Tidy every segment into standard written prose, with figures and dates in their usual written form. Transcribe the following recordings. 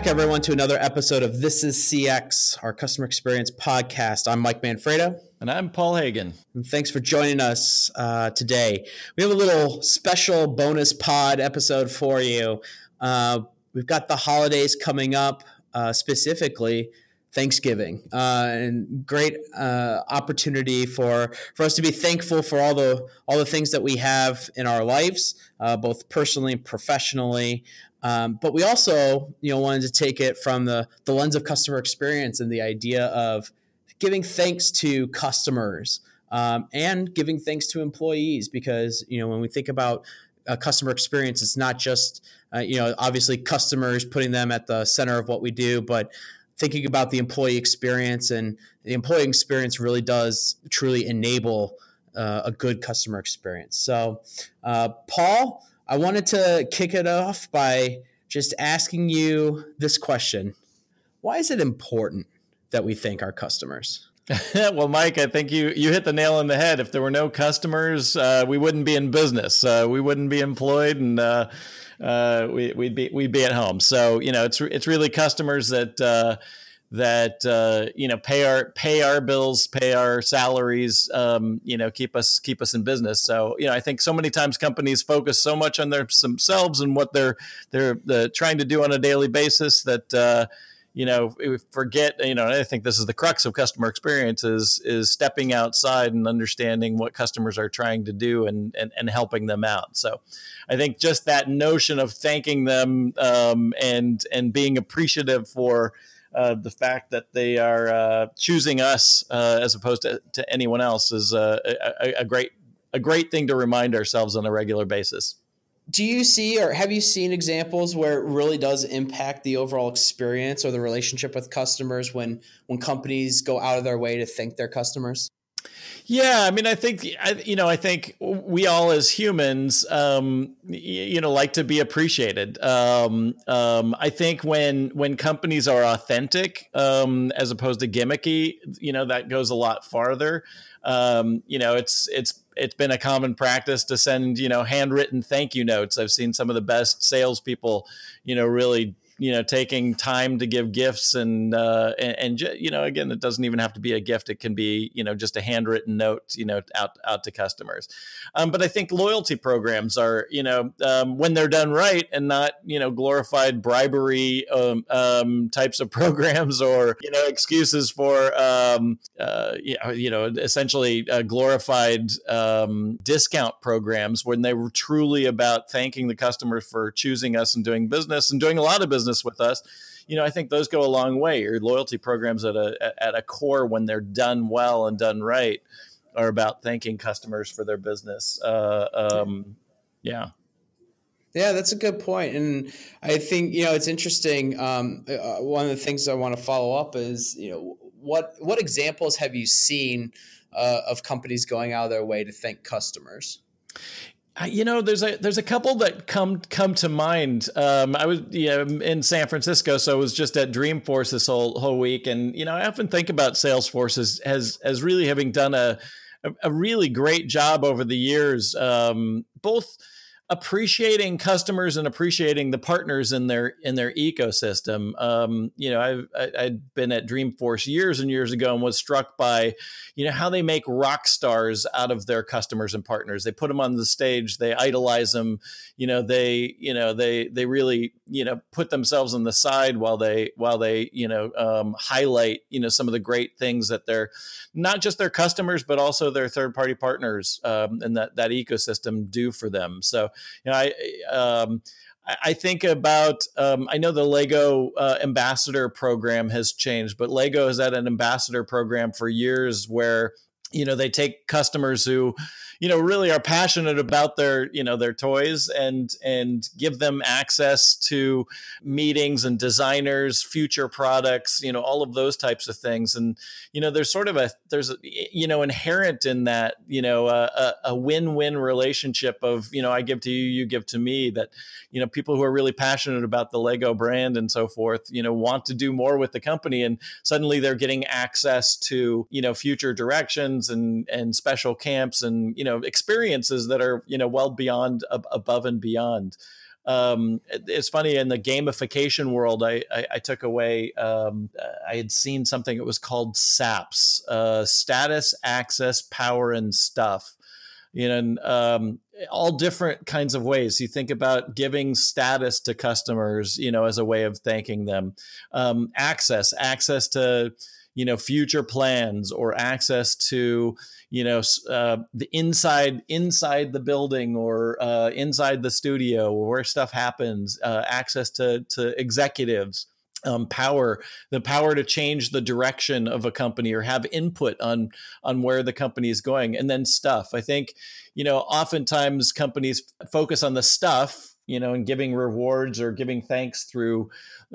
back, everyone, to another episode of This is CX, our customer experience podcast. I'm Mike Manfredo. And I'm Paul Hagen. And thanks for joining us today. We have a little special bonus pod episode for you. We've got the holidays coming up, specifically Thanksgiving, and great opportunity for us to be thankful for all the things that we have in our lives, both personally and professionally. But we also, wanted to take it from the lens of customer experience and the idea of giving thanks to customers and giving thanks to employees, because when we think about customer experience, it's not just obviously customers, putting them at the center of what we do, but thinking about the employee experience, and the employee experience really does truly enable a good customer experience. So, Paul, I wanted to kick it off by just asking you this question. Why is it important that we thank our customers? Well, Mike, I think you hit the nail on the head. If there were no customers, we wouldn't be in business. We wouldn't be employed, and we'd be at home. So it's really customers that pay our bills, pay our salaries, keep us in business. So I think so many times companies focus so much on themselves and what they're trying to do on a daily basis that we forget. I think this is the crux of customer experience is stepping outside and understanding what customers are trying to do and helping them out. So I think just that notion of thanking them and being appreciative for the fact that they are choosing us as opposed to anyone else is a great thing to remind ourselves on a regular basis. Do you see, or have you seen examples where it really does impact the overall experience or the relationship with customers when companies go out of their way to thank their customers? Yeah, I mean, I think we all as humans, like to be appreciated. I think when companies are authentic, as opposed to gimmicky, that goes a lot farther. It's been a common practice to send, handwritten thank you notes. I've seen some of the best salespeople, really taking time to give gifts and again, it doesn't even have to be a gift. It can be, just a handwritten note, out to customers. But I think loyalty programs are, when they're done right and not, glorified bribery types of programs or, excuses for, essentially glorified discount programs, when they were truly about thanking the customer for choosing us and doing business and doing a lot of business with us. I think those go a long way. Your loyalty programs at a core, when they're done well and done right, are about thanking customers for their business. Yeah, that's a good point. And I think, it's interesting. One of the things I want to follow up is, what examples have you seen of companies going out of their way to thank customers? There's a couple that come to mind. I was in San Francisco, so I was just at Dreamforce this whole week, and I often think about Salesforce as really having done a really great job over the years, both appreciating customers and appreciating the partners in their ecosystem. I'd been at Dreamforce years and years ago and was struck by, how they make rock stars out of their customers and partners. They put them on the stage, they idolize them, they really, put themselves on the side while they highlight, some of the great things that they're not just their customers, but also their third party partners and that ecosystem do for them. So, I think about, I know the Lego ambassador program has changed, but Lego has had an ambassador program for years where, they take customers who, really are passionate about their toys and give them access to meetings and designers, future products, all of those types of things. And, there's inherent in that, a win-win relationship of, I give to you, you give to me, that, people who are really passionate about the Lego brand and so forth, want to do more with the company. And suddenly they're getting access to, future directions and special camps and, experiences that are, well beyond above and beyond. It's funny, in the gamification world, I took away, I had seen something, it was called SAPS, status, access, power, and stuff. And all different kinds of ways. You think about giving status to customers, as a way of thanking them. Access to, future plans, or access to, the inside the building, or inside the studio where stuff happens. Access to executives. The power to change the direction of a company, or have input on where the company is going. And then stuff. I think, oftentimes companies focus on the stuff, and giving rewards or giving thanks through,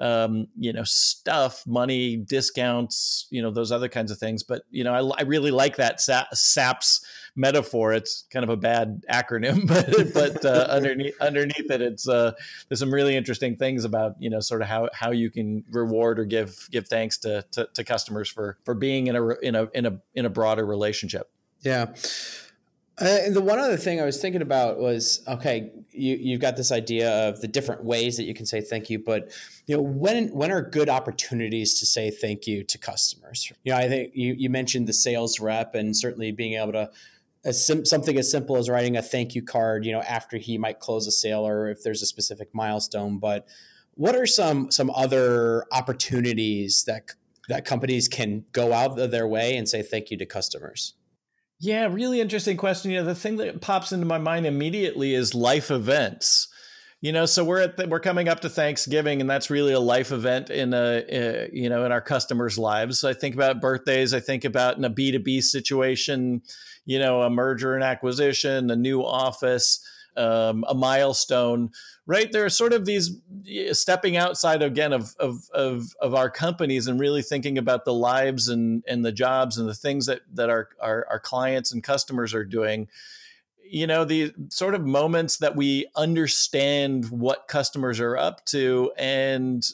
stuff, money, discounts, those other kinds of things. But, I really like that SAPS metaphor. It's kind of a bad acronym, but underneath it, it's there's some really interesting things about, sort of how you can reward or give thanks to customers for being in a broader relationship. Yeah. The one other thing I was thinking about was, okay, you've got this idea of the different ways that you can say thank you, but when are good opportunities to say thank you to customers? I think you mentioned the sales rep, and certainly being able to something as simple as writing a thank you card, after he might close a sale, or if there's a specific milestone. But what are some other opportunities that companies can go out of their way and say thank you to customers? Yeah, really interesting question. The thing that pops into my mind immediately is life events. So we're coming up to Thanksgiving, and that's really a life event in in our customers' lives. So I think about birthdays. I think about, in a B2B situation, a merger and acquisition, a new office, a milestone. Right, there are sort of these stepping outside again of our companies, and really thinking about the lives and the jobs and the things that our clients and customers are doing. The sort of moments that we understand what customers are up to, and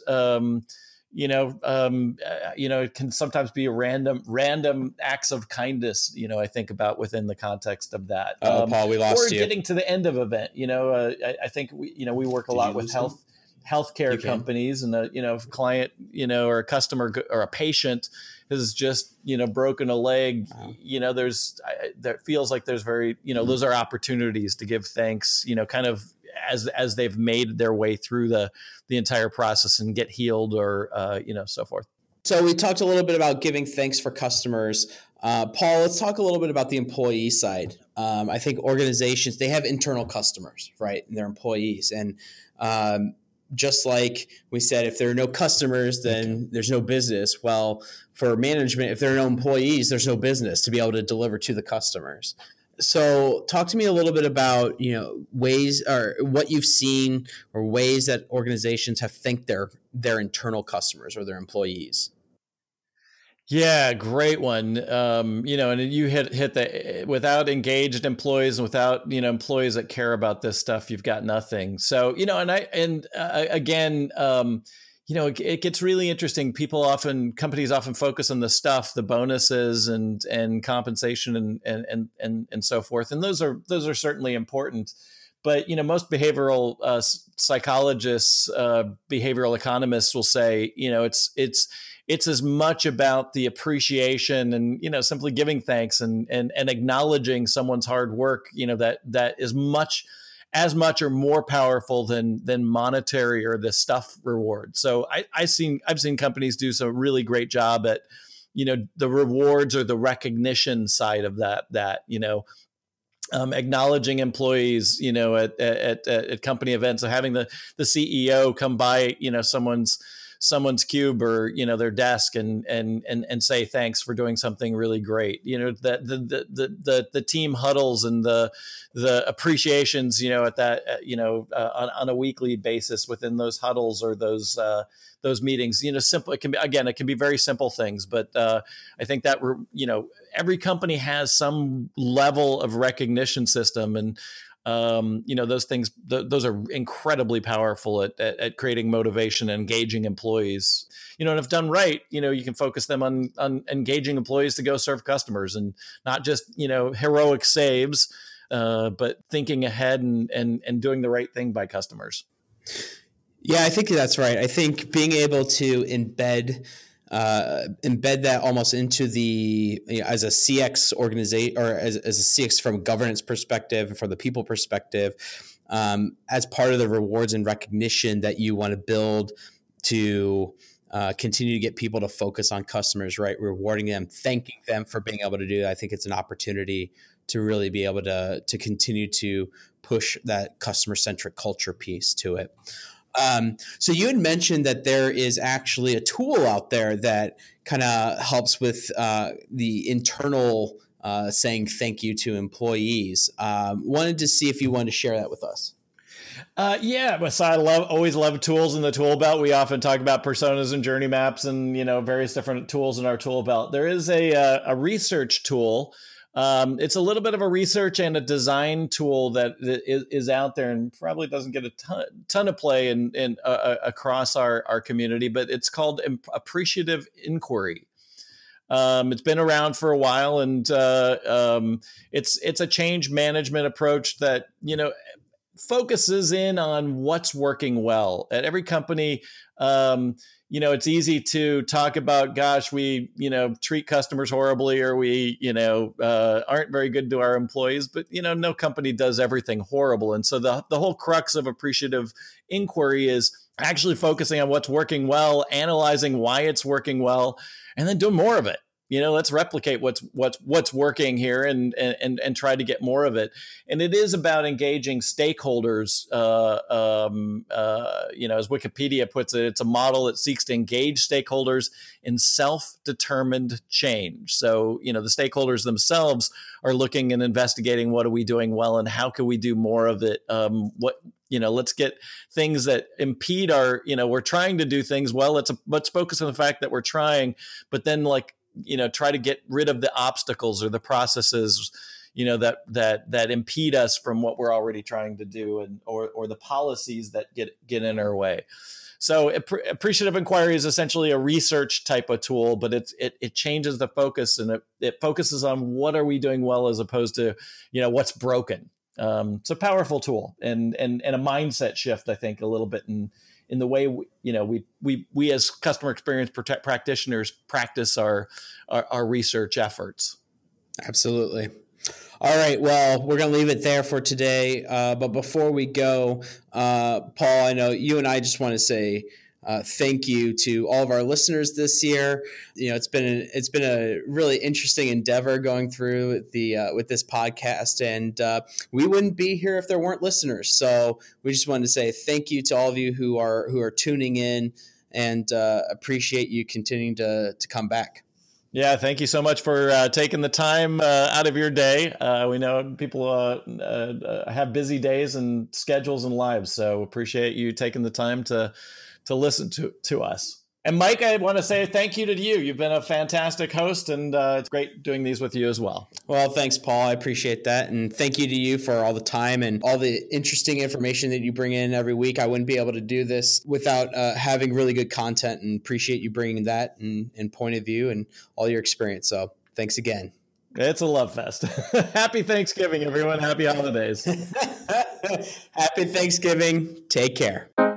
it can sometimes be a random acts of kindness, I think about within the context of that. Paul, we lost you. Or getting to the end of event, I think we work a lot with healthcare companies, and a client, or a customer or a patient has just, broken a leg. Wow. There feels like there's those are opportunities to give thanks, kind of as they've made their way through the entire process and get healed, or so forth. So we talked a little bit about giving thanks for customers. Paul, let's talk a little bit about the employee side. I think organizations, they have internal customers, right? And their employees. And just like we said, if there are no customers, then there's no business. Well, for management, if there are no employees, there's no business to be able to deliver to the customers. So talk to me a little bit about, ways, or what you've seen, or ways that organizations have thanked their internal customers or their employees. Yeah, great one. And you hit the, without engaged employees, and without, employees that care about this stuff, you've got nothing. So, again, it gets really interesting. Companies often focus on the stuff, the bonuses and compensation and so forth. And those are certainly important. But, most behavioral psychologists, behavioral economists will say, it's as much about the appreciation and, simply giving thanks and acknowledging someone's hard work, that is as much or more powerful than monetary or the stuff reward. So I've seen companies do some really great job at, the rewards or the recognition side of that, acknowledging employees, at company events, so having the CEO come by, someone's cube or, their desk and say thanks for doing something really great. The team huddles and the appreciations, at that, on a weekly basis within those huddles or those meetings, simple. It can be very simple things, but I think that every company has some level of recognition system, and those things, those are incredibly powerful at creating motivation and engaging employees. And if done right, you can focus them on engaging employees to go serve customers, and not just heroic saves, but thinking ahead and doing the right thing by customers. Yeah, I think that's right. I think being able to embed that almost into the, as a CX organization, or as a CX from a governance perspective and from the people perspective, as part of the rewards and recognition that you want to build to continue to get people to focus on customers, right? Rewarding them, thanking them for being able to do that. I think it's an opportunity to really be able to continue to push that customer-centric culture piece to it. So you had mentioned that there is actually a tool out there that kind of helps with the internal saying thank you to employees. Wanted to see if you wanted to share that with us. Yeah, so always love tools in the tool belt. We often talk about personas and journey maps and, various different tools in our tool belt. There is a research tool. It's a little bit of a research and a design tool that is out there and probably doesn't get a ton of play in across our community, but it's called Appreciative Inquiry. It's been around for a while, and it's a change management approach that, focuses in on what's working well at every company. It's easy to talk about, gosh, we, treat customers horribly, or we, aren't very good to our employees, but, no company does everything horrible. And so the whole crux of Appreciative Inquiry is actually focusing on what's working well, analyzing why it's working well, and then doing more of it. Let's replicate what's working here and try to get more of it. And it is about engaging stakeholders. As Wikipedia puts it, it's a model that seeks to engage stakeholders in self-determined change. So, the stakeholders themselves are looking and investigating, what are we doing well and how can we do more of it? Let's get things that impede our, we're trying to do things well. Let's focus on the fact that we're trying, but then try to get rid of the obstacles or the processes, that impede us from what we're already trying to do, and or the policies that get in our way. So Appreciative Inquiry is essentially a research type of tool, but it changes the focus, and it focuses on what are we doing well as opposed to, what's broken. It's a powerful tool and a mindset shift, I think, a little bit in the way we as customer experience practitioners practice our research efforts. Absolutely. All right. Well, we're going to leave it there for today. But before we go, Paul, I know you and I just want to say thank you to all of our listeners this year. It's been a really interesting endeavor going through with this podcast, and we wouldn't be here if there weren't listeners. So we just wanted to say thank you to all of you who are tuning in, and appreciate you continuing to come back. Yeah, thank you so much for taking the time out of your day. We know people have busy days and schedules and lives, so appreciate you taking the time to listen to us. And Mike, I want to say thank you to you. You've been a fantastic host, and it's great doing these with you as well. Well, thanks, Paul. I appreciate that. And thank you to you for all the time and all the interesting information that you bring in every week. I wouldn't be able to do this without having really good content, and appreciate you bringing that and point of view and all your experience. So thanks again. It's a love fest. Happy Thanksgiving, everyone. Happy holidays. Happy Thanksgiving. Take care.